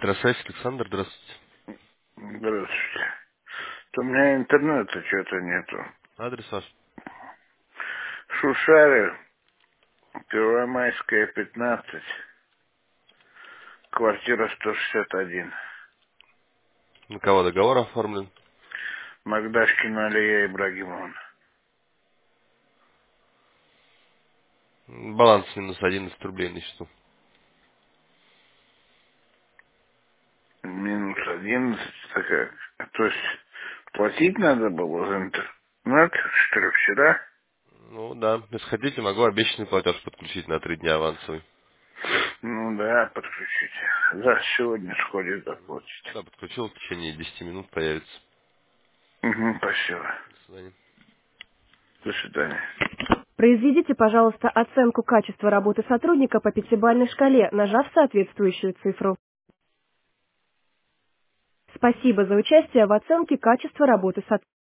Электросвязь, Александр, здравствуйте. Здравствуйте. У меня интернета что-то нету. Адрес ваш? Шушары, Первомайская, 15, квартира 161. На кого договор оформлен? Магдашкина Алия Ибрагимовна. Баланс минус 11 рублей на счету. Минус 11. Такая. То есть платить надо было за интернет, что ли, вчера? Ну да, если хотите, могу обещанный платеж подключить на 3 дня авансовый. Ну да, подключите. За сегодня сходит заплатить. Да, подключил, в течение 10 минут появится. Угу, спасибо. До свидания. До свидания. Произведите, пожалуйста, оценку качества работы сотрудника по пятибалльной шкале, нажав соответствующую цифру. Спасибо за участие в оценке качества работы сотрудника.